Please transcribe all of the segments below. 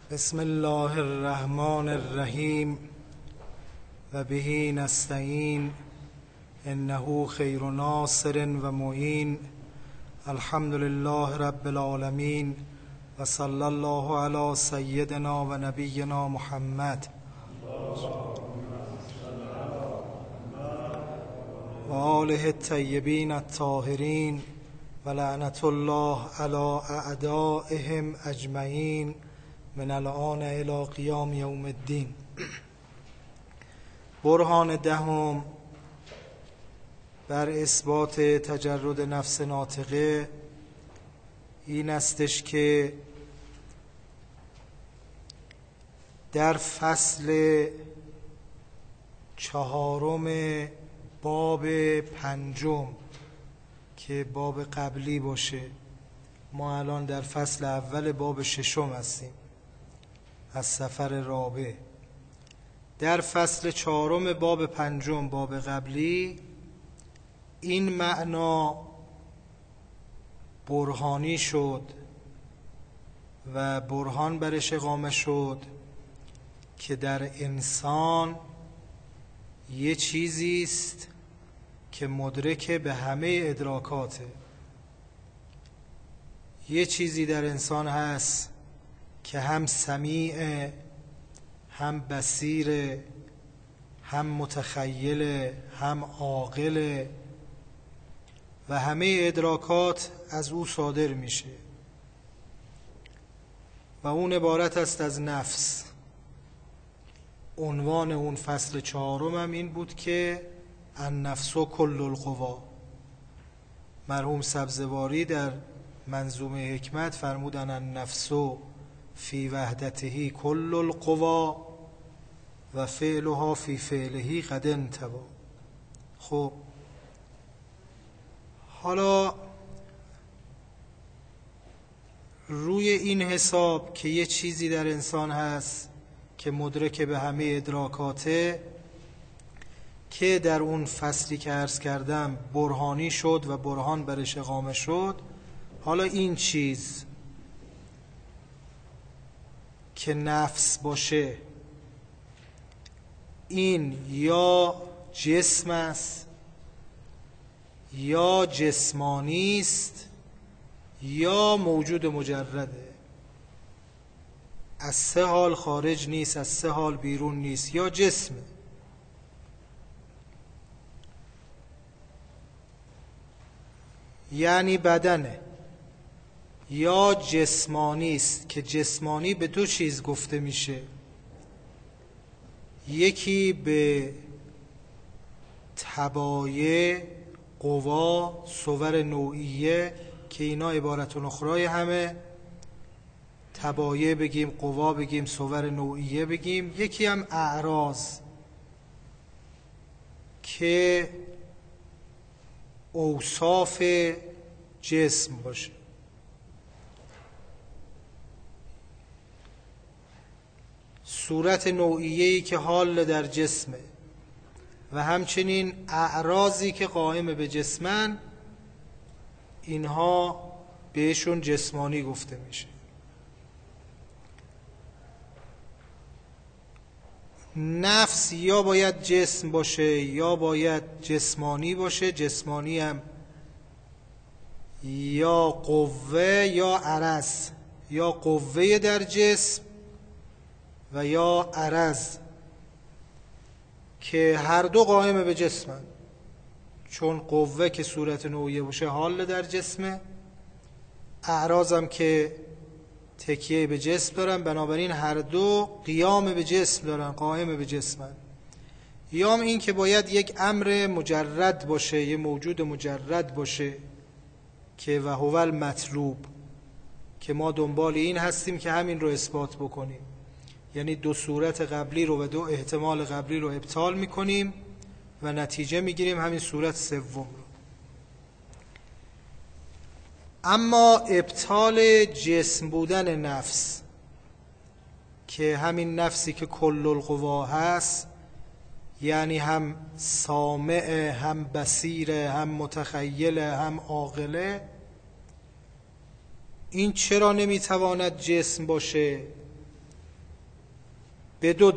بسم الله الرحمن الرحیم و به نستعین انه خیر ناصر و معین. الحمد لله رب العالمین و صلی الله علی سیدنا و نبینا محمد و آله الطیبین الطاهرین و لعنت الله علی اعدائهم اجمعین من الآن الی قیام یوم الدین. برهان دهم بر اثبات تجرد نفس ناطقه این استش که در فصل 4 باب 5 که باب قبلی باشه، ما الان در فصل اول باب 6 هستیم از سفر رابع. در فصل 4 باب 5 باب قبلی این معنا برهانی شد و برهان برش اقامه شد که در انسان یه چیزی است که مدرک به همه ادراکاته. یه چیزی در انسان هست که هم سمیع، هم بصیر، هم متخیل، هم عاقل و همه ادراکات از او صادر میشه و اون عبارت است از نفس. عنوان اون فصل 4 هم این بود که النفس کل القوا. مرحوم سبزواری در منظومه حکمت فرمودن النفس فی وحدته کل القوا و فعلها فی فعله قد انطوا. خب حالا روی این حساب که یه چیزی در انسان هست که مدرک به همه ادراکاته، که در اون فصلی که عرض کردم برهانی شد و برهان برش اقامه شد، حالا این چیز که نفس باشه این یا جسم است یا جسمانی است یا موجود مجرده. از 3 حال خارج نیست، از 3 حال بیرون نیست، یا جسمه. یعنی بدنه، یا جسمانی است که جسمانی به 2 چیز گفته میشه. یکی به تبایع، قوا، صور نوعیه که اینا عبارتون اخرای همه، تبایع بگیم، قوا بگیم، صور نوعیه بگیم. یکی هم اعراض که اوصاف جسم باشه. صورت نوعیه‌ای که حال در جسمه و همچنین اعراضی که قائم به جسمن، اینها بهشون جسمانی گفته میشه. نفس یا باید جسم باشه یا باید جسمانی باشه. جسمانی هم یا قوه یا عرض، یا قوه در جسم و یا عرض، که هر دو قائم به جسمن. چون قوه که صورت نوعیه باشه حال در جسمه، اعراض هم که تکیه به جسم دارن، بنابراین هر دو قیام به جسم دارن، قائم به جسمن. یا این که باید یک امر مجرد باشه، یه موجود مجرد باشه که و هو المطلوب، که ما دنبال این هستیم که همین رو اثبات بکنیم. یعنی 2 صورت قبلی رو و 2 احتمال قبلی رو ابطال میکنیم و نتیجه میگیریم همین صورت 3 رو. اما ابطال جسم بودن نفس، که همین نفسی که کل القوا هست، یعنی هم سامع، هم بصیر، هم متخیل، هم عاقله، این چرا نمیتواند جسم باشه؟ به دو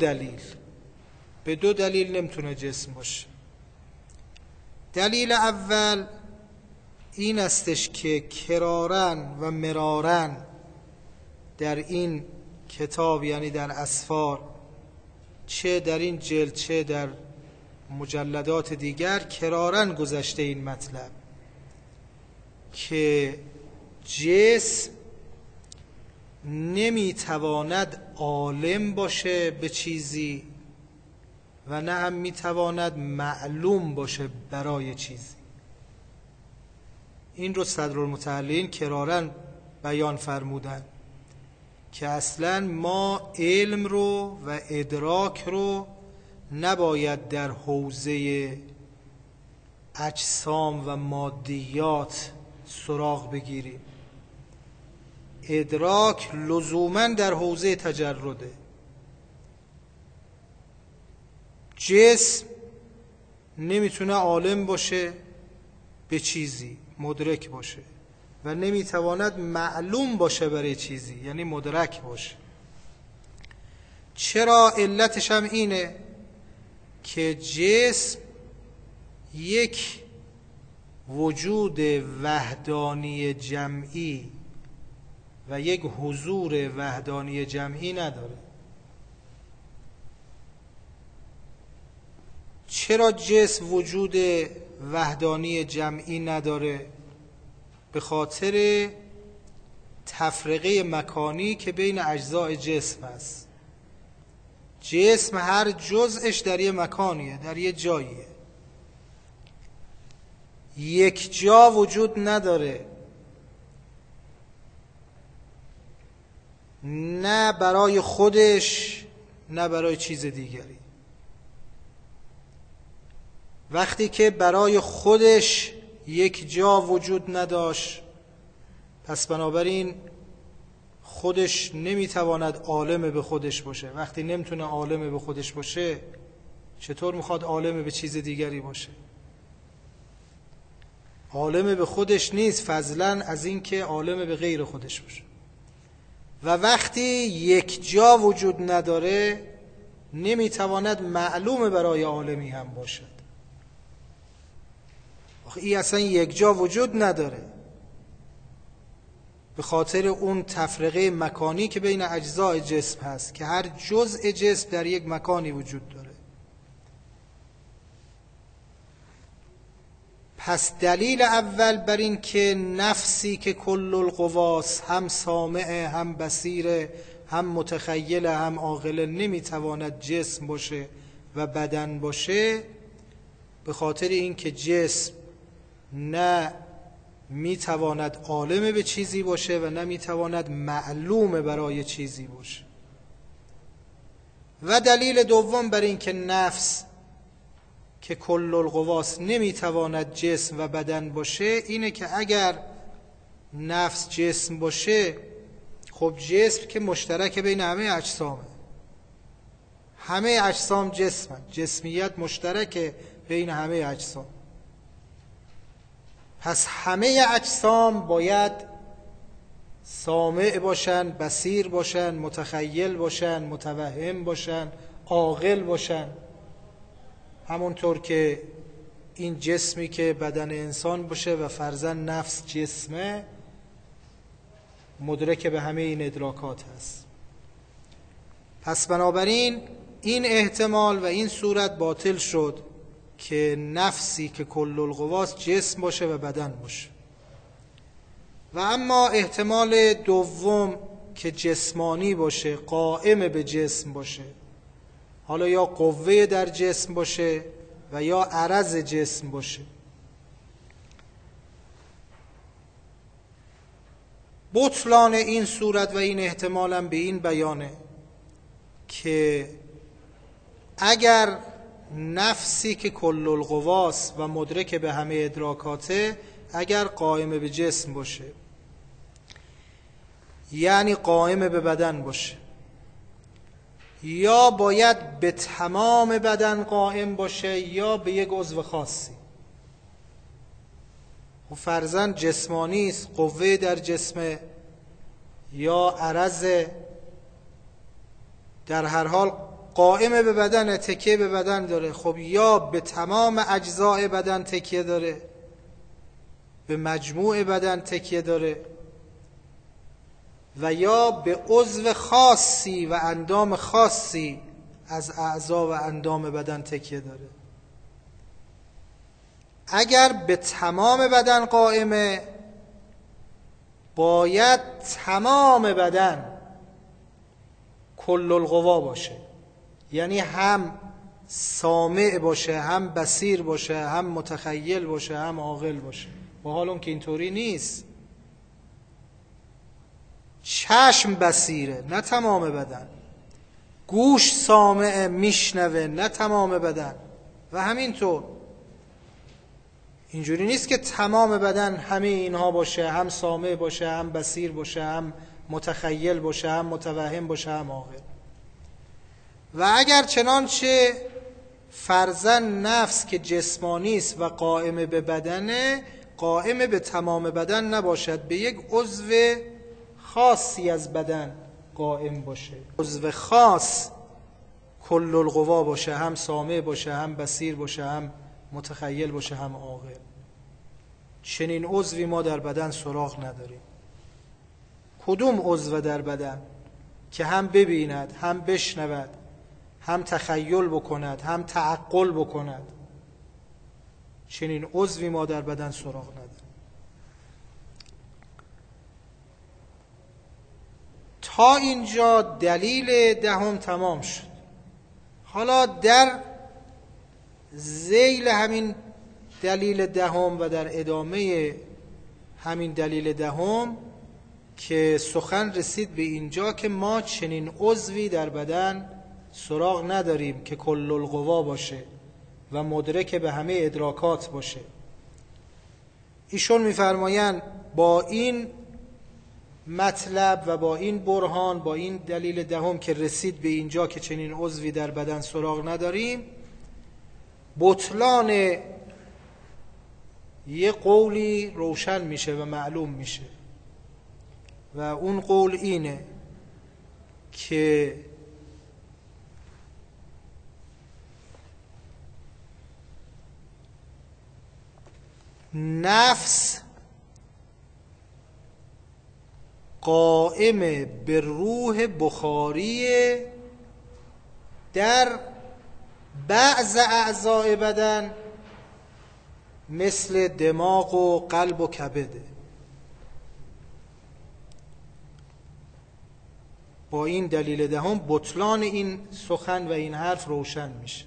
دلیل نمیتونه جسم باشه. دلیل اول این استش که کرارن و مرارن در این کتاب، یعنی در اسفار، چه در این جلد چه در مجلدات دیگر، کرارن گذشته این مطلب که جسم نمیتواند عالم باشه به چیزی و نه هم میتواند معلوم باشه برای چیزی. این رو صدرالمتعلین کرارن بیان فرمودن که اصلا ما علم رو و ادراک رو نباید در حوزه اجسام و مادیات سراغ بگیریم. ادراک لزوما در حوزه تجرده. جسم نمیتونه عالم باشه به چیزی، مدرک باشه، و نمیتواند معلوم باشه برای چیزی، یعنی مدرک باشه. چرا؟ علتش هم اینه که جسم یک وجود وحدانی جمعی و یک حضور وحدانی جمعی نداره. چرا جسم وجود وحدانی جمعی نداره؟ به خاطر تفرقه مکانی که بین اجزای جسم است. جسم هر جزءش در یه مکانیه، در یه جاییه، یک جا وجود نداره، نه برای خودش نه برای چیز دیگری. وقتی که برای خودش یک جا وجود نداشت، پس بنابراین خودش نمیتواند عالم به خودش باشه. وقتی نمیتونه عالم به خودش باشه، چطور میخواد عالم به چیز دیگری باشه؟ عالم به خودش نیست، فضلا از این که عالم به غیر خودش باشه. و وقتی یک جا وجود نداره، نمیتواند معلوم برای عالمی هم باشد. آخه این اصلا یک جا وجود نداره، به خاطر اون تفرقه مکانی که بین اجزای جسم هست که هر جزء جسم در یک مکانی وجود داره. پس دلیل اول بر این که نفسی که کل القواس، هم سامع هم بصیر هم متخیل هم عاقل، نمیتواند جسم باشه و بدن باشه، به خاطر این که جسم نه میتواند عالم به چیزی باشه و نه میتواند معلوم برای چیزی باشه. و دلیل دوم بر این که نفس که کل القواس نمیتواند جسم و بدن باشه اینه که اگر نفس جسم باشه، خب جسم که مشترک بین همه اجسامه، همه اجسام جسمن، جسمیت مشترک بین همه اجسام. پس همه اجسام باید سامع باشن، بصیر باشن، متخیل باشن، متوهم باشن، عاقل باشن. همونطور که این جسمی که بدن انسان باشه و فرضاً نفس جسمه، مدرک به همه این ادراکات هست. پس بنابراین این احتمال و این صورت باطل شد که نفسی که کل القواس جسم باشه و بدن باشه. و اما احتمال دوم که جسمانی باشه، قائم به جسم باشه، حالا یا قوه در جسم باشه و یا عرض جسم باشه، بطلان این صورت و این احتمال هم به این بیانه که اگر نفسی که کل القواس و مدرک به همه ادراکاته اگر قائم به جسم باشه، یعنی قائم به بدن باشه، یا باید به تمام بدن قائم باشه یا به یک عضو خاصی. و فرضاً جسمانی است، قوه در جسم یا عرض، در هر حال قائم به بدن، تکیه به بدن داره. خب یا به تمام اجزاء بدن تکیه داره، به مجموع بدن تکیه داره، و یا به عضو خاصی و اندام خاصی از اعضا و اندام بدن تکیه داره. اگر به تمام بدن قائمه، باید تمام بدن کل القوا باشه، یعنی هم سامع باشه، هم بصیر باشه، هم متخیل باشه، هم عاقل باشه. و حال اون که اینطوری نیست. چشم بصیره، نه تمام بدن. گوش سامع، میشنوه، نه تمام بدن. و همینطور اینجوری نیست که تمام بدن همه اینها باشه، هم سامع باشه، هم بصیر باشه، هم متخیل باشه، هم متوهم باشه، هم عاقل. و اگر چنانچه فرضاً نفس که جسمانی است و قائم به بدنه، قائم به تمام بدن نباشد، به یک عضو خاصی از بدن قائم باشه، عضو خاص کل القوا باشه، هم سامع باشه، هم بصیر باشه، هم متخیل باشه، هم عاقل. چنین عضوی ما در بدن سراغ نداریم. کدوم عضو در بدن که هم ببیند، هم بشنود، هم تخیل بکند، هم تعقل بکند، چنین عضوی ما در بدن سراغ نداریم. تا اینجا دلیل دهم تمام شد. حالا در ذیل همین دلیل دهم و در ادامه همین دلیل دهم که سخن رسید به اینجا که ما چنین عضوی در بدن سراغ نداریم که کل القوا باشه و مدرک به همه ادراکات باشه. ایشون می‌فرمایند با این مطلب و با این برهان، با این دلیل دهم که رسید به اینجا که چنین عضوی در بدن سراغ نداریم، بطلان یه قولی روشن میشه و معلوم میشه. و اون قول اینه که نفس قائم به روح بخاری در بعض اعضاء بدن مثل دماغ و قلب و کبده. با این دلیل دهم بطلان این سخن و این حرف روشن میشه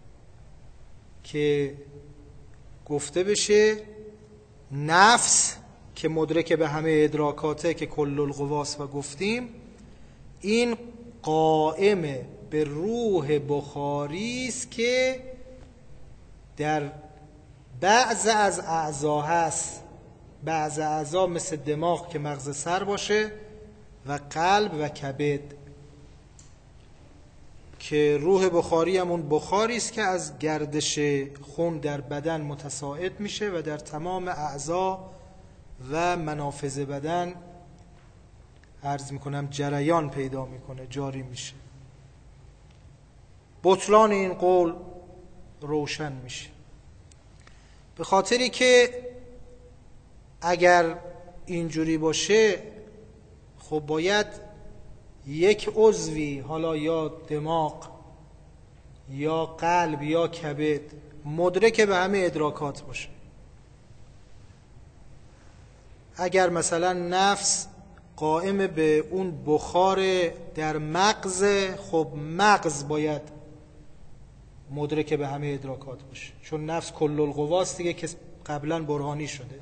که گفته بشه نفس که مدرک به همه ادراکاته که کل القواست و گفتیم، این قائم به روح بخاری است که در بعض از اعضا هست. بعض اعضا مثل دماغ که مغز سر باشه و قلب و کبد، که روح بخاری همون بخاری است که از گردش خون در بدن متصاعد میشه و در تمام اعضا و منافذ بدن عرض میکنم جریان پیدا میکنه، جاری میشه. بطلان این قول روشن میشه، به خاطری که اگر اینجوری باشه خب باید یک عضوی، حالا یا دماغ یا قلب یا کبد، مدرک به همه ادراکات باشه. اگر مثلا نفس قائم به اون بخار در مغز، خب مغز باید مدرک به همه ادراکات باشه، چون نفس کل القواست دیگه که قبلا برهانی شده.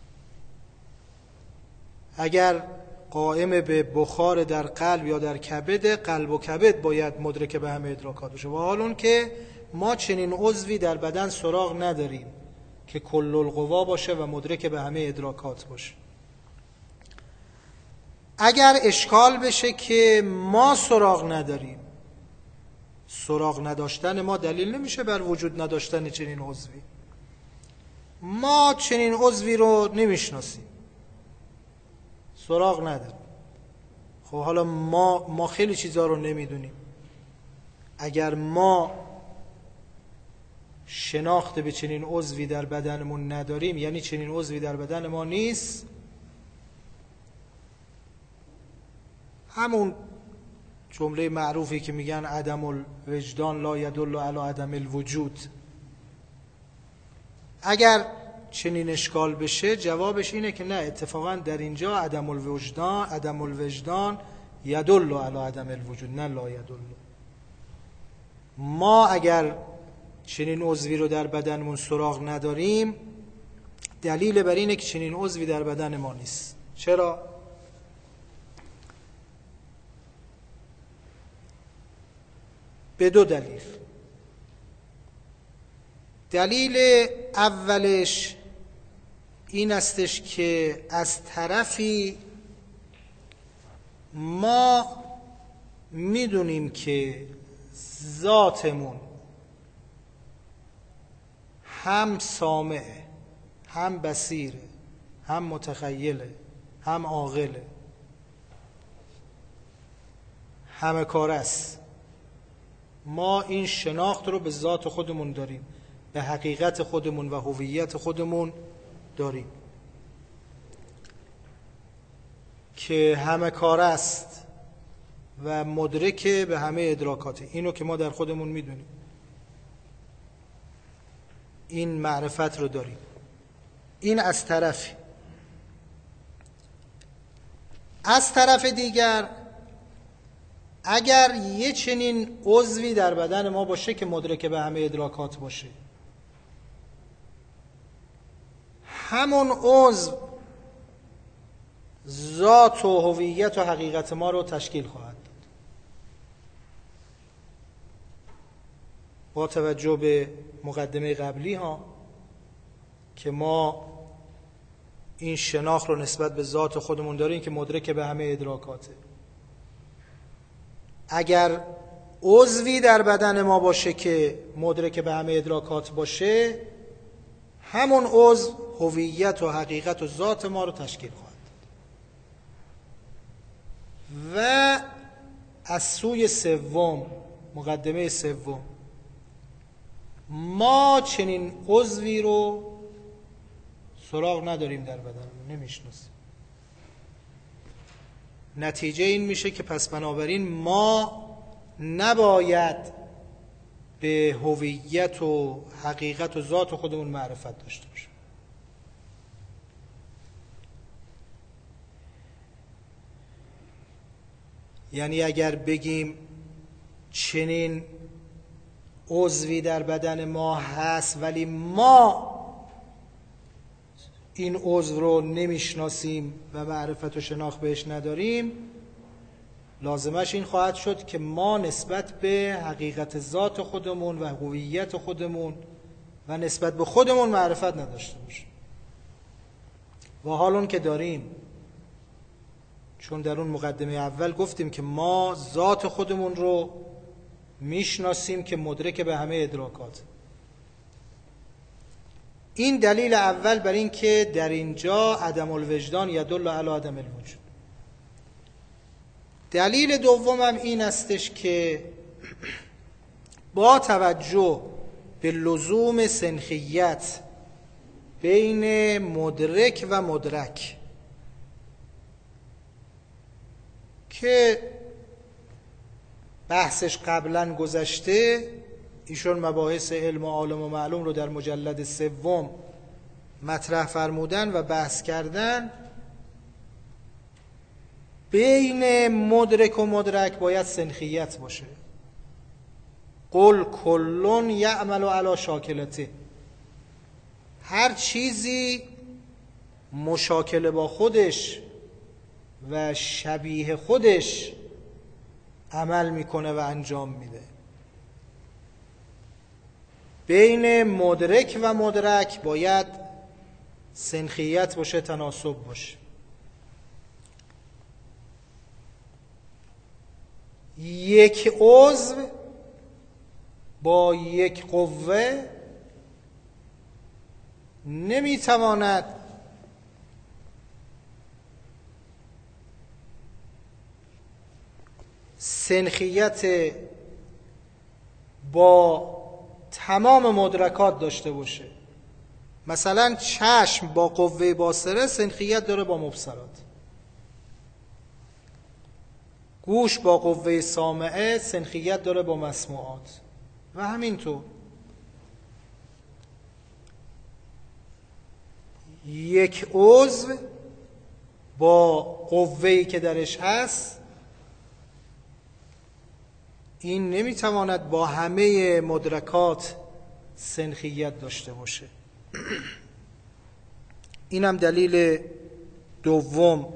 اگر قائم به بخار در قلب یا در کبد، قلب و کبد باید مدرک به همه ادراکات باشه. و حالون که ما چنین عضوی در بدن سراغ نداریم که کل القوا باشه و مدرک به همه ادراکات باشه. اگر اشکال بشه که ما سراغ نداریم، سراغ نداشتن ما دلیل نمیشه بر وجود نداشتن چنین عضوی. ما چنین عضوی رو نمیشناسیم، سراغ نداریم. خب حالا ما خیلی چیزا رو نمیدونیم. اگر ما شناخت به چنین عضوی در بدنمون نداریم، یعنی چنین عضوی در بدن ما نیست، همون جمله معروفی که میگن عدم الوجدان لا یدل علی عدم الوجود، اگر چنین اشکال بشه جوابش اینه که نه، اتفاقا در اینجا عدم الوجدان یدل علی عدم الوجود، نه لا یدل. ما اگر چنین عضوی رو در بدنمون سراغ نداریم، دلیل بر اینه که چنین عضوی در بدن ما نیست. چرا؟ به دو دلیل. دلیل اولش این استش که از طرفی ما میدونیم که ذاتمون هم سامعه، هم بصیره، هم متخیله، هم عاقله، همه کار است. ما این شناخت رو به ذات خودمون داریم، به حقیقت خودمون و هویت خودمون داریم که همه کار است و مدرک به همه ادراکاته. اینو که ما در خودمون میدونیم، این معرفت رو داریم. این از طرفی. از طرف دیگر اگر یه چنین عضوی در بدن ما باشه که مدرک به همه ادراکات باشه، همون عضو ذات و هویت و حقیقت ما رو تشکیل خواهد داد. با توجه به مقدمه قبلی ها که ما این شناخت رو نسبت به ذات خودمون داریم که مدرک به همه ادراکاته، اگر عضوی در بدن ما باشه که مدرک به همه ادراکات باشه، همون عضو هویت و حقیقت و ذات ما رو تشکیل خواهد داد. و از سوی سوم، مقدمه سوم، ما چنین عضوی رو سراغ نداریم در بدنمون، نمیشناسیم. نتیجه این میشه که پس بنابراین ما نباید به هویت و حقیقت و ذات خودمون معرفت داشته باشیم. یعنی اگر بگیم چنین عضوی در بدن ما هست ولی ما این عضو رو نمیشناسیم و معرفت و شناخت بهش نداریم، لازمش این خواهد شد که ما نسبت به حقیقت ذات خودمون و هویت خودمون و نسبت به خودمون معرفت نداشته باشیم. و حال اون که داریم، چون در اون مقدمه اول گفتیم که ما ذات خودمون رو میشناسیم که مدرک به همه ادراکات. این دلیل اول بر این که در اینجا عدم الوجدان یدل علی عدم الوجود. دلیل دومم این استش که با توجه به لزوم سنخیت بین مدرک و مدرک که بحثش قبلا گذشته، ایشون مباحث علم و عالم و معلوم رو در مجلد سوم مطرح فرمودن و بحث کردن. بین مدرک و مدرک باید سنخیت باشه. قل کلون یعمل علی شاکلته، هر چیزی مشاکله با خودش و شبیه خودش عمل میکنه و انجام میده. بین مدرک و مدرک باید سنخیت باشه، تناسب باشه. یک عضو با یک قوه نمیتواند سنخیت با تمام مدرکات داشته باشه. مثلا چشم با قوه باصره سنخیت داره با مبصرات، گوش با قوه سامعه سنخیت داره با مسموعات و همینطور. یک عضو با قوه‌ای که درش هست این نمیتواند با همه مدرکات سنخیت داشته باشه. اینم دلیل دوم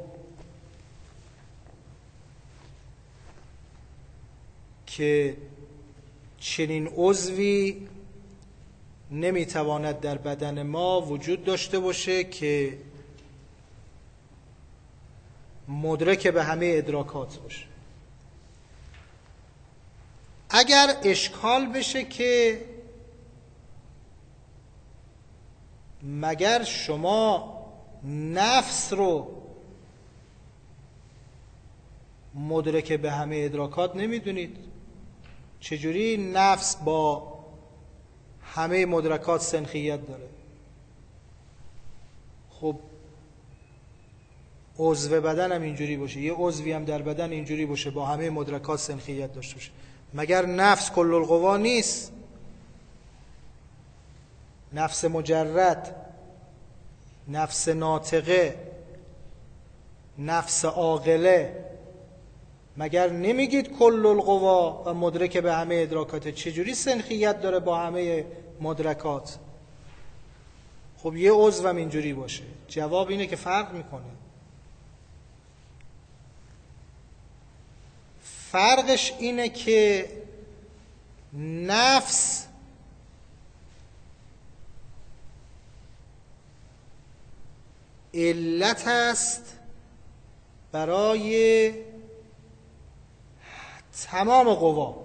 که چنین عضوی نمیتواند در بدن ما وجود داشته باشه که مدرک به همه ادراکات باشه. اگر اشکال بشه که مگر شما نفس رو مدرک به همه ادراکات نمیدونید؟ چجوری نفس با همه مدرکات سنخیت داره؟ خب عضو بدن هم اینجوری باشه، یه عضوی هم در بدن اینجوری باشه با همه مدرکات سنخیت داشته باشه، مگر نفس کل القوا نیست؟ نفس مجرد، نفس ناطقه، نفس عاقله، مگر نمیگید کل القوا و مدرک به همه ادراکات؟ چجوری سنخیت داره با همه مدرکات؟ خب یه عضو هم اینجوری باشه. جواب اینه که فرق میکنه. فرقش اینه که نفس علت است برای تمام قوا.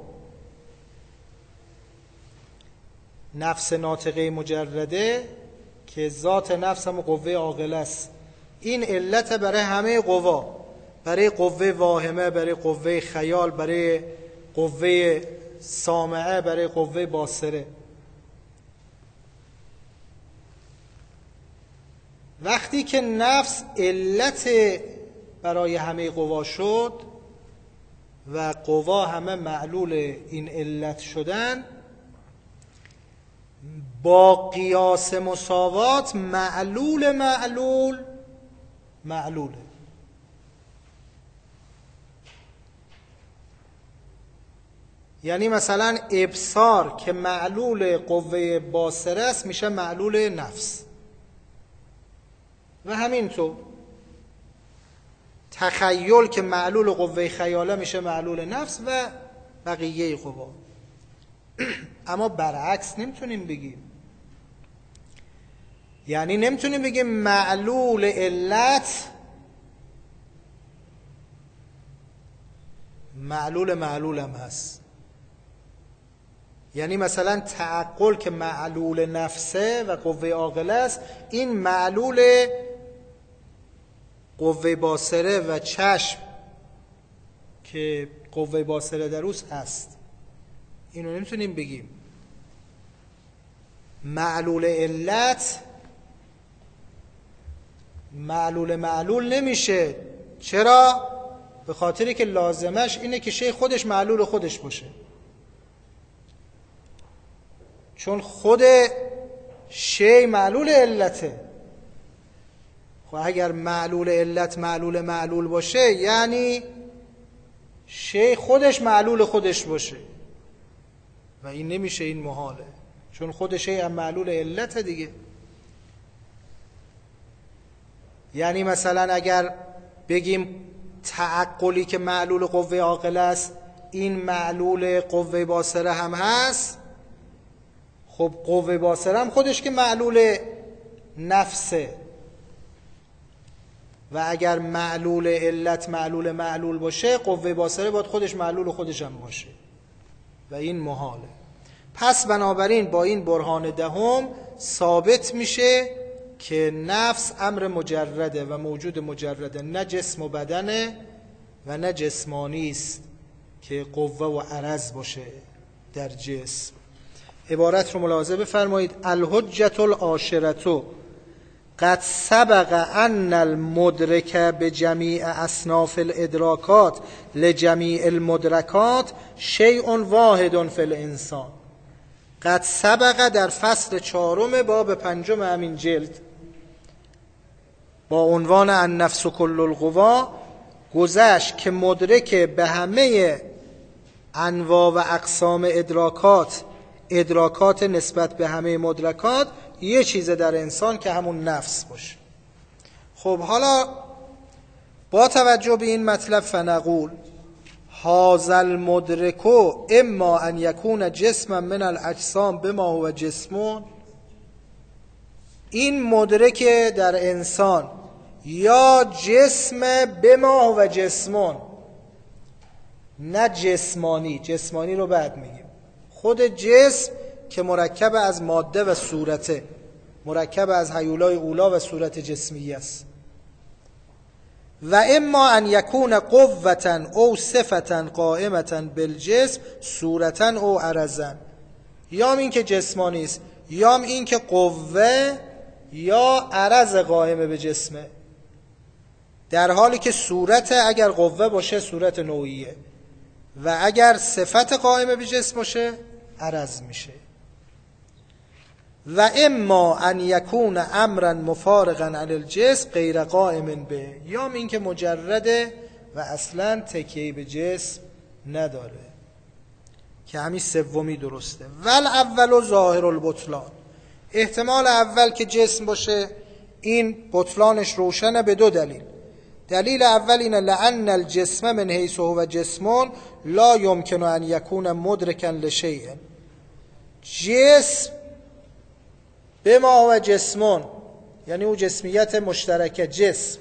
نفس ناطقه مجرده که ذات نفس هم قوه عاقله است، این علت برای همه قوا، برای قوه واهمه، برای قوه خیال، برای قوه سامعه، برای قوه باصره. وقتی که نفس علت برای همه قوا شد و قوا همه معلول این علت شدن، با قیاس مساوات معلوله. یعنی مثلا ابصار که معلول قوه باصره است میشه معلول نفس و همینطور تخیل که معلول قوه خیاله میشه معلول نفس و بقیه قوا. اما برعکس نمیتونیم بگیم. یعنی نمیتونیم بگیم معلول علت معلول هم هست. یعنی مثلا تعقل که معلول نفسه و قوه عاقله است، این معلول قوه باصره و چشم که قوه باصره در اوست هست. اینو نمیتونیم بگیم. معلول علت معلول نمیشه. چرا؟ به خاطری که لازمش اینه که شی خودش معلول خودش باشه. چون خود شی معلول علته. خب اگر معلول علت معلول باشه یعنی شی خودش معلول خودش باشه و این نمیشه، این محاله، چون خود شی هم معلول علت دیگه. یعنی مثلا اگر بگیم تعقلی که معلول قوه عاقله است این معلول قوه باصره هم هست، خب قوه باصره هم خودش که معلول نفسه و اگر معلول علت معلول باشه قوه باصره باید خودش معلول خودش هم باشه و این محاله. پس بنابراین با این برهان دهم ثابت میشه که نفس امر مجرده و موجود مجرده، نه جسم و بدنه و نه جسمانی است که قوه و عرض باشه در جسم. عبارت رو ملاحظه بفرمایید: الحجة العاشرة قد سبق ان المدرک بجمیع اصناف الادراکات لجمیع المدرکات شیء واحد فی الانسان. قد سبق در فصل 4 باب 5 همین جلد با عنوان النفس کل القوا گذشت که مدرک به همه انواع و اقسام ادراکات نسبت به همه مدرکات یه چیز در انسان که همون نفس باشه. خب حالا با توجه به این مطلب فنقول هذا المدرک اما ان یکون جسما من الاجسام بما هو جسمون، این مدرک در انسان یا جسم بما هو جسمون، نه جسمانی رو بعد میگیم، خود جسم که مرکب از ماده و صورته، مرکب از هیولای اولا و صورت جسمی است. و اما ان یکون قوة او صفة قائمة بالجسم صورتا او عرضا، یا این که جسمانی است یا این که قوه یا عرض قائم به جسمه، در حالی که صورت اگر قوه باشه صورت نوعیه و اگر صفت قائم به جسم باشه عرض میشه. و اما ان یکون امرا مفارقا عن الجسم غیر قائم به، یا این که مجرده و اصلا تکیه به جسم نداره، که همین سومی درسته. ول اول ظاهر البطلان، احتمال اول که جسم باشه این بطلانش روشنه به دو دلیل. دلیل اول اینه لأن الجسم من حیث هو جسم لا یمکن ان یکون مدرکا لشیء، جسم به ما هو جسمون یعنی او جسمیت مشترکه، جسم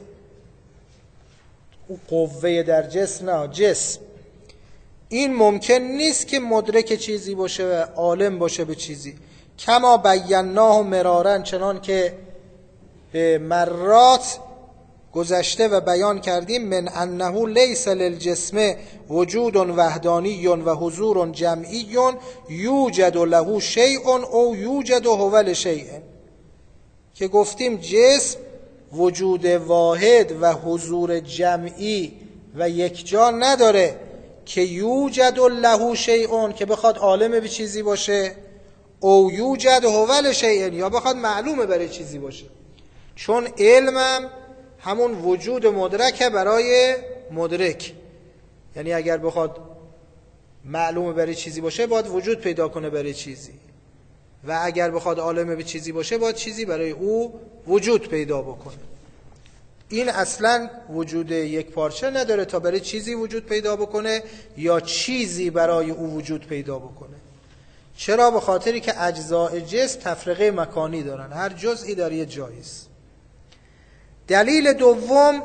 او قوه در جسم، نه جسم، این ممکن نیست که مدرک چیزی باشه و عالم باشه به چیزی. کما بیناه مرارا، چنان که به مرات گذشته و بیان کردیم، من انه لیس للجسم وجود وحدانی و حضور جمعی یوجد له شیء او یوجد هو لشیء، که گفتیم جسم وجود واحد و حضور جمعی و یکجا نداره که یوجد له شیء که بخواد عالم به چیزی باشه، او یوجد هو لشیء یا بخواد معلومه برای چیزی باشه. چون علمم همون وجود مدرک برای مدرک، یعنی اگر بخواد معلومه برای چیزی باشه باید وجود پیدا کنه برای چیزی، و اگر بخواد عالمه به چیزی باشه باید چیزی برای او وجود پیدا بکنه. این اصلا وجود یک پارچه نداره تا برای چیزی وجود پیدا بکنه یا چیزی برای او وجود پیدا بکنه. چرا؟ به خاطری که اجزاء جسم تفرقه مکانی دارن، هر جزئی در یه جایی است. دلیل دوم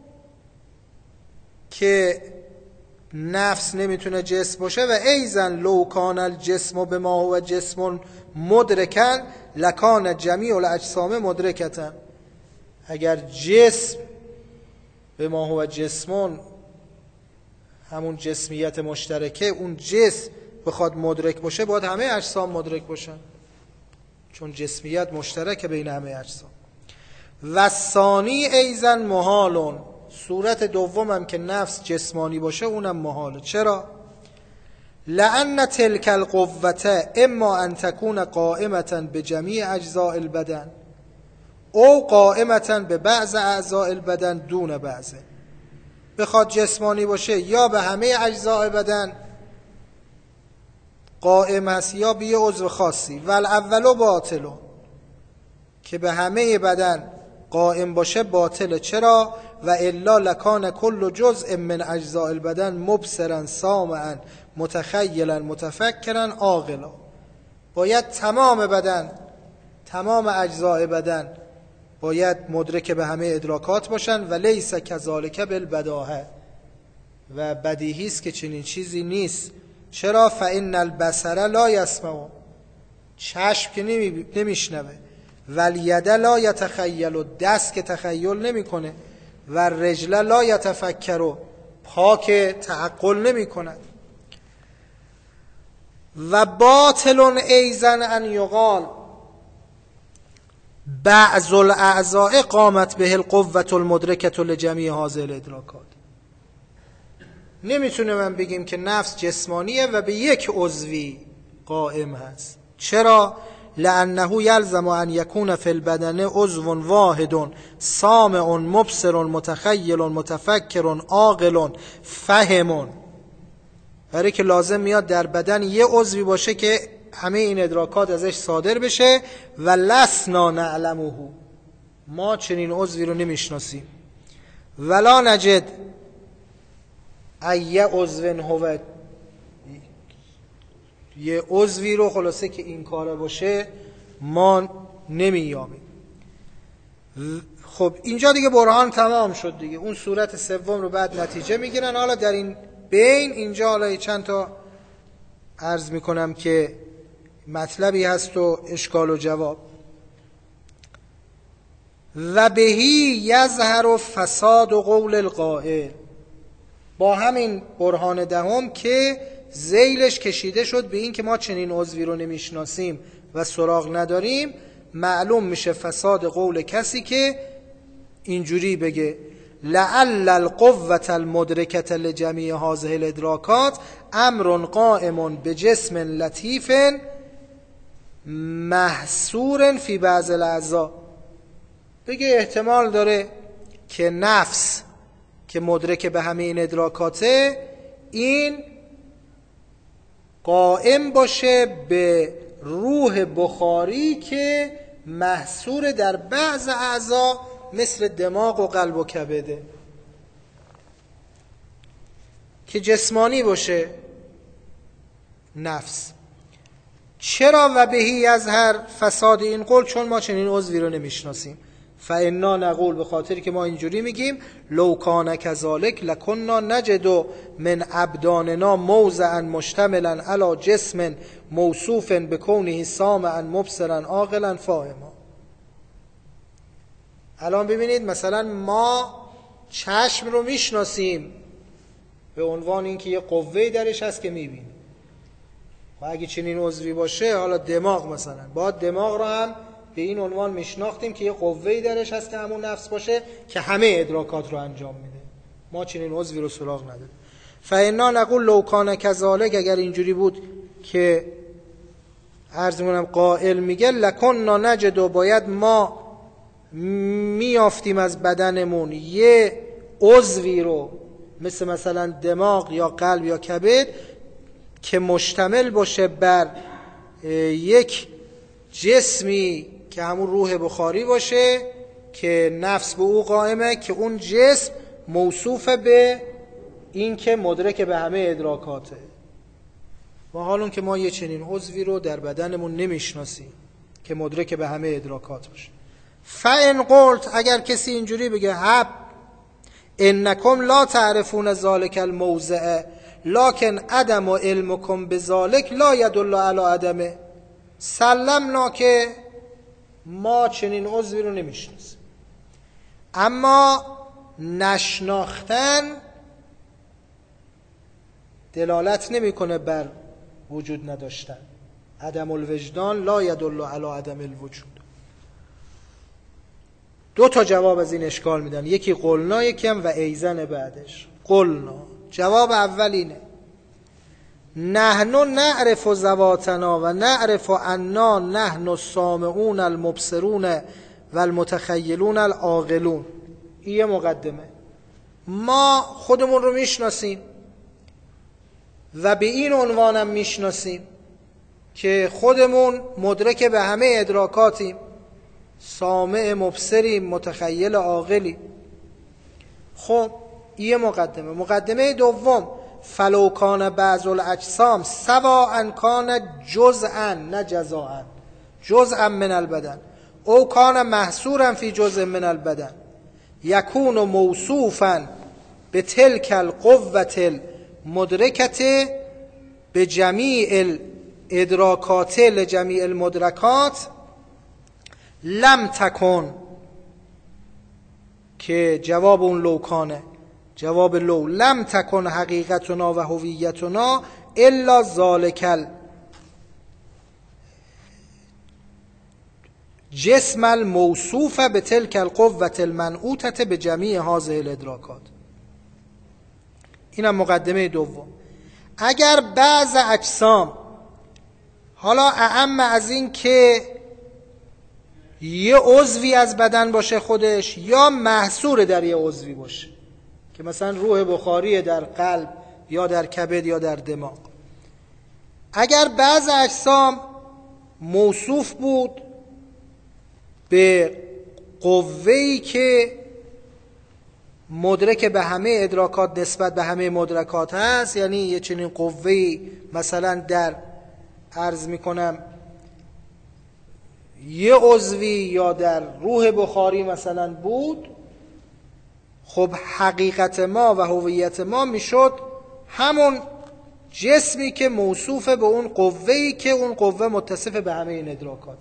که نفس نمیتونه جسم باشه و ایزن لو کان الجسم بما هو جسم مدرکن لکان جمیع الاجسام مدرکتن، اگر جسم بما هو جسم همون جسمیت مشترکه، اون جسم بخواد مدرک باشه باید همه اجسام مدرک باشن، چون جسمیت مشترکه بین همه اجسام. و ثانی ایزن محالون، صورت دومم که نفس جسمانی باشه اونم محاله. چرا؟ لأن تلك القوة اما ان تكون قائمة بجمیع اجزاء البدن او قائمة ببعض اعضاء البدن دون بعض، بخواد جسمانی باشه یا به همه اجزاء بدن قائم است یا به یه عضو خاصی. والاول باطل، که به همه بدن قائم باشه باطله. چرا؟ و الا لکان کل جزء من اجزاء البدن مبصرا سامعا متخیلا متفکرا عاقلا، باید تمام بدن، تمام اجزاء بدن باید مدرک به همه ادراکات باشن. و لیس کذالک بالبداهه، و بدیهی است که چنین چیزی نیست. چرا؟ فان البصر لا یسمع، چشم که نمیشنوه، والید لا یتخیل، دست که تخیل نمیکنه، و رجل لا یتفکر، پا که تعقل نمیکنه. و باطل ایزن ان یقال بعض الاعضاء قامت به القوة المدرکة لجمیع هذه الادراکات. نمیتونه من بگیم که نفس جسمانیه و به یک عضوی قائم هست. چرا؟ لأنه یلزم ان یکون فی البدن عضو واحد سامع مبصر متخیل متفکر عاقل فهم. برای که لازم میاد در بدن یه عضوی باشه که همه این ادراکات ازش صادر بشه. و لسنا نعلمه، ما چنین عضوی رو نمیشناسیم. ولا نجد ای عضو هو، یه عضوی رو خلاصه که این کاره باشه ما نمییابیم. خب اینجا دیگه برهان تمام شد دیگه. اون صورت سوم رو بعد نتیجه میگیرن. حالا در این بین اینجا حالا چند تا عرض میکنم که مطلبی هست و اشکال و جواب. و بهی یظهر فساد و قول القائل، با همین برهان دهم که ذیلش کشیده شد به این که ما چنین عضوی رو نمیشناسیم و سراغ نداریم، معلوم میشه فساد قول کسی که اینجوری بگه لعل القوة المدرکة لجمیع هذه الادراکات امر قائم بجسم لطیف محصور فی بعض الاعضاء. بگه احتمال داره که نفس که مدرک به همه این ادراکاته این قائم باشه به روح بخاری که محصور در بعض اعضا مثل دماغ و قلب و کبده، که جسمانی باشه نفس. چرا و بهی یظهر فساد این قول؟ چون ما چنین عضوی رو نمیشناسیم. فانا نقول، به خاطر که ما اینجوری میگیم لو کان کذالک لکنا نجد من ابداننا موضعا مشتملا علی جسم موصوف بکونه سامعا مبصرا عاقلا فاهما. الان ببینید مثلا ما چشم رو میشناسیم به عنوان اینکه یه قوه‌ای درش هست که میبینیم. و اگه چنین عضوی باشه، حالا دماغ مثلا، باید دماغ رو هم به این عنوان میشناختیم که یه قوه‌ای درش هست که همون نفس باشه که همه ادراکات رو انجام میده. ما چنین عضوی رو سراغ نداریم. فانا نقول لو کان کذالک، اگر اینجوری بود که عرض می‌کنم قائل میگه لکنا نجد، و باید ما میافتیم از بدنمون یه عضوی رو مثلا دماغ یا قلب یا کبد که مشتمل باشه بر یک جسمی که همون روح بخاری باشه که نفس به او قائمه، که اون جسم موصوف به این که مدرک به همه ادراکاته. و حالون که ما یه چنین عضوی رو در بدنمون نمیشناسیم که مدرک به همه ادراکات باشه. فان قلت، اگر کسی اینجوری بگه حب انکم لا تعرفون ذالک الموضع لکن عدم علمکم بذالک لا یدل علی عدمه، سلمنا که ما چنین عضوی رو نمیشناسیم، اما نشناختن دلالت نمیکنه بر وجود نداشتن. عدم الوجدان لا یدل علی عدم الوجود. دو تا جواب از این اشکال میدن، یکی قلنا، یکی هم و ایزن بعدش. قلنا، جواب اول اینه نحن نعرف ذواتنا و نعرف انا نحن السامعون المبصرون و المتخیلون العاقلون. این مقدمه. ما خودمون رو میشناسیم و به این عنوانم میشناسیم که خودمون مدرک به همه ادراکاتیم، سامع مبصریم، متخیل عاقلی. خب این مقدمه. مقدمه دوم فلو کان بعض الاجسام سواء کان جزءا نه جزاء، جزءا من البدن او کان محصورا فی جزء من البدن یکون موصوفا به تلک القوة المدرکة به جمیع الادراکات لجمیع المدرکات لم تکن، که جواب اون لو کانه، جواب لو، لم تکن حقیقتنا و هویتنا الا ذالک جسم الموصوف به تلک القوة المنعوتة به جمیع هذه الادراکات. اینم مقدمه دوم. اگر بعض اجسام، حالا اعم از این که یه عضوی از بدن باشه خودش یا محصور در یه عضوی باشه، که مثلا روح بخاری در قلب یا در کبد یا در دماغ، اگر بعض اجسام موصوف بود به قوه‌ای که مدرک به همه ادراکات نسبت به همه مدرکات هست، یعنی یه چنین قوه‌ای مثلا در عرض میکنم یه عضوی یا در روح بخاری مثلا بود، خب حقیقت ما و هویت ما میشد همون جسمی که موصوف به اون قوه‌ای که اون قوه متصف به همه این ادراکات.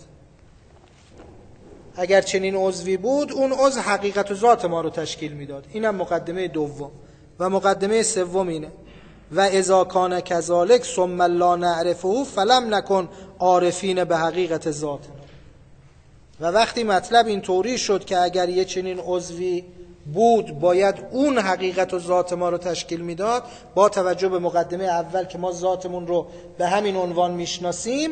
اگر چنین عضوی بود، اون عضو حقیقت و ذات ما رو تشکیل میداد. اینم مقدمه دوم. و مقدمه سوم اینه: و اذا کان کذالک ثم لا نعرفه فلم نکن عارفین به حقیقت ذاتنا. و وقتی مطلب این طوری شد که اگر یه چنین عضوی بود باید اون حقیقت و ذات ما رو تشکیل میداد، با توجه به مقدمه اول که ما ذاتمون رو به همین عنوان میشناسیم،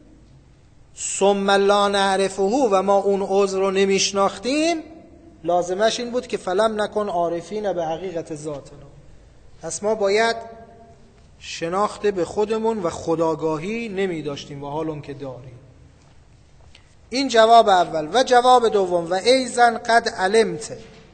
ثم لا نعرفه و ما اون عضو رو نمیشناختیم، لازمش این بود که فلم نکن عارفین به حقیقت ذاتنا. پس ما باید شناخت به خودمون و خودآگاهی نمی داشتیم و حال اون که داریم. این جواب اول. و جواب دوم: و ایزن قد علمت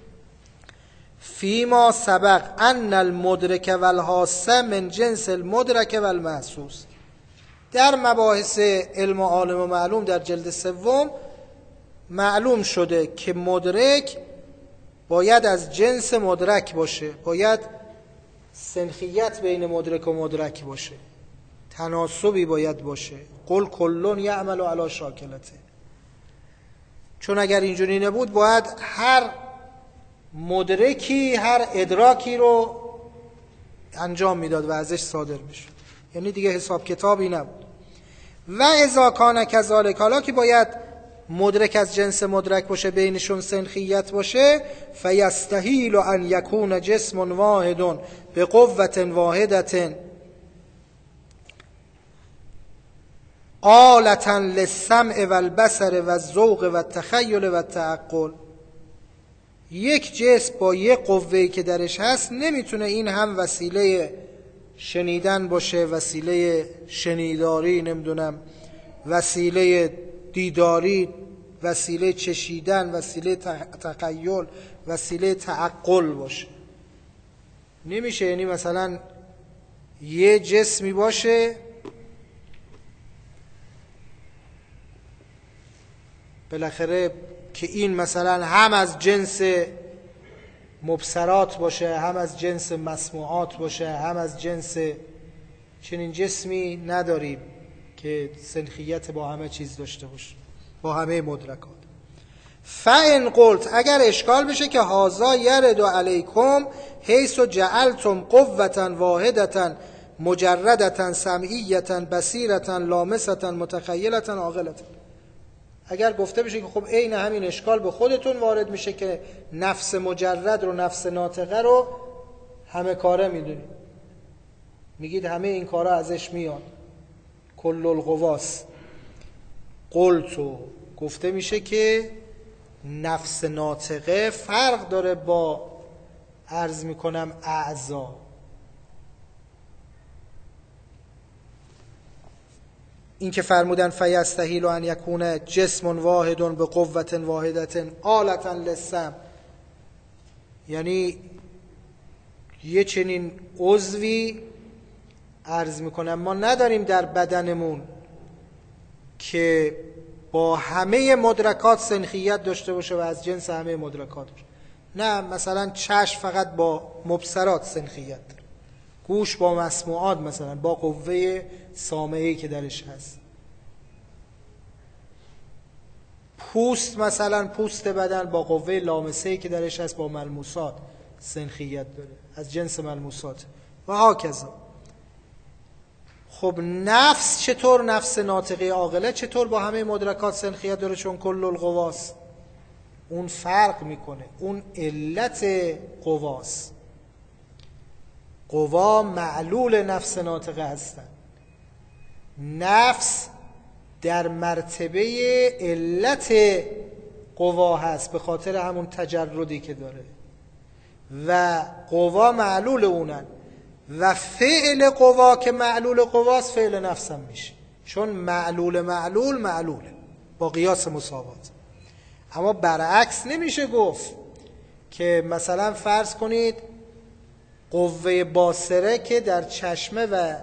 فیما سبق ان المدرک والحاسه من جنس المدرک والمحسوس. در مباحث علم و عالم و معلوم در جلد سوم معلوم شده که مدرک باید از جنس مدرک باشه، باید سنخیت بین مدرک و مدرک باشه، تناسبی باید باشه. قل کلون یعمل علی شاکلته. چون اگر اینجوری نبود باید هر مدرکی هر ادراکی رو انجام میداد و ازش صادر میشد، یعنی دیگه حساب کتابی نبود. و اذا کان کذالک، حالا که باید مدرک از جنس مدرک باشه، بینشون سنخیت باشه، فیستحیل ان یکون جسم واحد به قوة واحدة آلة للسمع والبصر والذوق والتخیل والتعقل. یک جسم با یک قوه‌ای که درش هست نمیتونه این هم وسیله شنیدن باشه، وسیله شنیداری، نمیدونم وسیله دیداری، وسیله چشیدن، وسیله تخیل، وسیله تعقل باشه. نمیشه. یعنی مثلا یه جسمی باشه بالاخره که این مثلا هم از جنس مبصرات باشه، هم از جنس مسموعات باشه، هم از جنس، چنین جسمی نداریم که سنخیت با همه چیز داشته باشه، با همه مدرکات. فَإِنْ قُلْتَ، اگر اشکال بشه که هَذَا یَرِدُ عَلَیْکُمْ حیث جعلتم قوة واحدة مجردة سمعیة بصیرة لامسة متخیلة عاقلة. اگر گفته بشه که خب عین همین اشکال به خودتون وارد میشه که نفس مجرد رو، نفس ناطقه رو همه کاره میدونید، میگید همه این کارا ازش میاد، کل القواس. قلتو، گفته میشه که نفس ناطقه فرق داره با عرض میکنم اعضا. این که فرمودن فیستحیل ان یکون جسم واحد به قوة واحدة آلة للسمع، یعنی یه چنین عضوی عرض میکنم ما نداریم در بدنمون که با همه مدرکات سنخیت داشته باشه و از جنس همه مدرکات باشه. نه، مثلا چشم فقط با مبصرات سنخیت داره، گوش با مسموعات، مثلا با قوه سامعی که درش هست. پوست مثلا پوست بدن با قوه لامسه‌ای که درش هست با ملموسات سنخیت داره، از جنس ملموسات و هاکذا. خب نفس چطور، نفس ناطقه عاقله چطور با همه مدرکات سنخیت داره؟ چون کل القواست. اون فرق میکنه، اون علت قواست. قوا معلول نفس ناطقه هستن. نفس در مرتبه علت قوا هست به خاطر همون تجردی که داره و قوا معلول اونن و فعل قوا که معلول قواست فعل نفس هم میشه، چون معلوله با قیاس مساوات. اما برعکس نمیشه گفت که مثلا فرض کنید قوه باصره که در چشمه و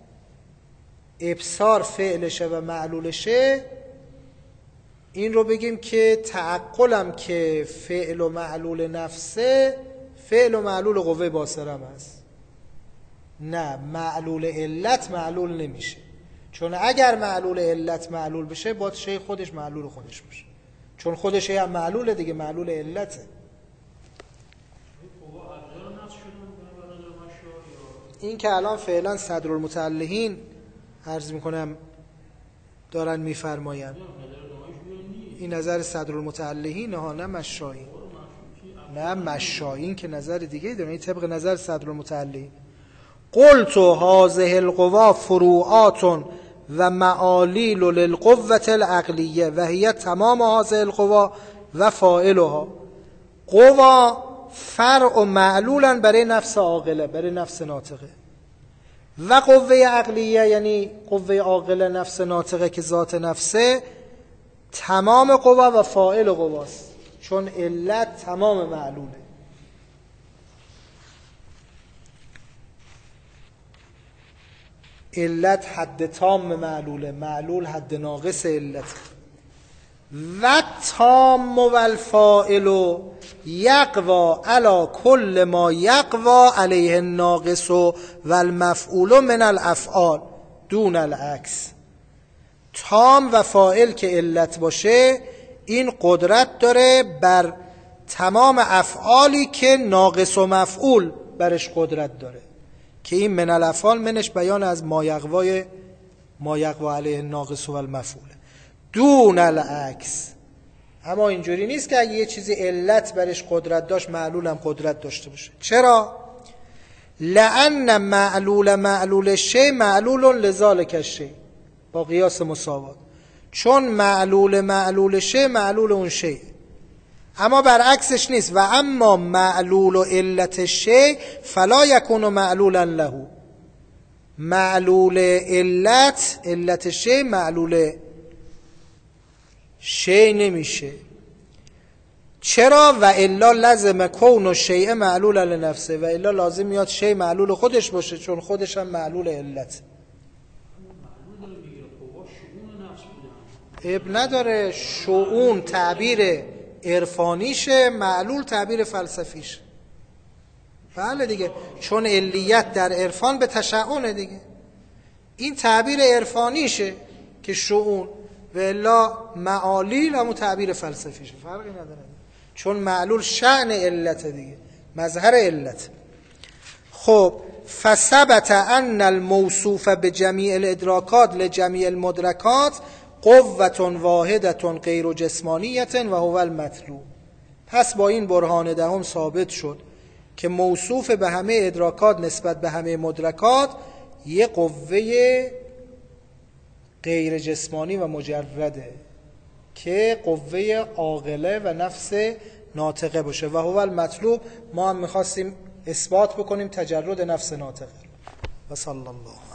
ابصار فعلشه و معلولشه، این رو بگیم که تعقلم که فعل و معلول نفسه فعل و معلول قوه باصره هم هست. نه، معلول علت معلول نمیشه، چون اگر معلول علت معلول بشه باید شی خودش معلول خودش باشه، چون خودش هم معلوله دیگه، معلول علته. این که الان فعلا صدرالمتعلهین عرض میکنم دارن میفرماین، این نظر صدرالمتعلهین ها، نه مشایین. نه مشایین که نظر دیگه دارن، این طبق نظر صدرالمتعلهین. قلت هذه القوا فروعات و معالیل للقوة العقلیه و هي تمام هذه القوا و فاعلها. قوا فرع و معلولن برای نفس عاقله، برای نفس ناطقه، و قوه عقلیه یعنی قوه عاقله نفس ناطقه که ذات نفسه تمام قوا و فاعل قواست، چون علت تمام معلوله. علت حد تام معلوله، معلول حد ناقص علت. و تام و الفاعل یقوا علی کل ما یقوا علیه الناقص و المفعول من الافعال دون العکس. تام و فاعل که علت باشه این قدرت داره بر تمام افعالی که ناقص و مفعول برش قدرت داره، که این من الافعال منش بیان از ما یقوا علیه الناقص و المفعول دون العکس. اما اینجوری نیست که اگه یه چیزی علت برش قدرت داشت معلول هم قدرت داشته باشه. چرا؟ لأن معلول شی معلول لذالک الشی با قیاس مساوات، چون معلول شی معلول اون شی، اما برعکسش نیست. و اما معلول و علت شی فلا یکون معلولا له. معلول علت شی معلول شی نمیشه. چرا؟ و الا لازم کون شیء معلول لنفسه، و الا لازم میاد شی معلول خودش باشه، چون خودش هم معلول علت. اب نداره، شؤون تعبیر عرفانیشه، معلول تعبیر فلسفیشه. بله دیگه، چون علیت در عرفان به تشعونه دیگه، این تعبیر عرفانیشه که شؤون، و الا معالیل همون تعبیر فلسفیشه، فرقی نداره، چون معلول شأن علت دیگه، مظهر علت. خب فثبت ان الموصوف بجمیع الادراکات لجمیع المدرکات قوة واحدة غیر جسمانیة و هو المطلوب. پس با این برهان دهم ثابت شد که موصوف به همه ادراکات نسبت به همه مدرکات یه قوه غیر جسمانی و مجرده که قوه عاقله و نفس ناطقه باشه. و هو المطلوب، ما هم میخواستیم اثبات بکنیم تجرد نفس ناطقه. و صلی الله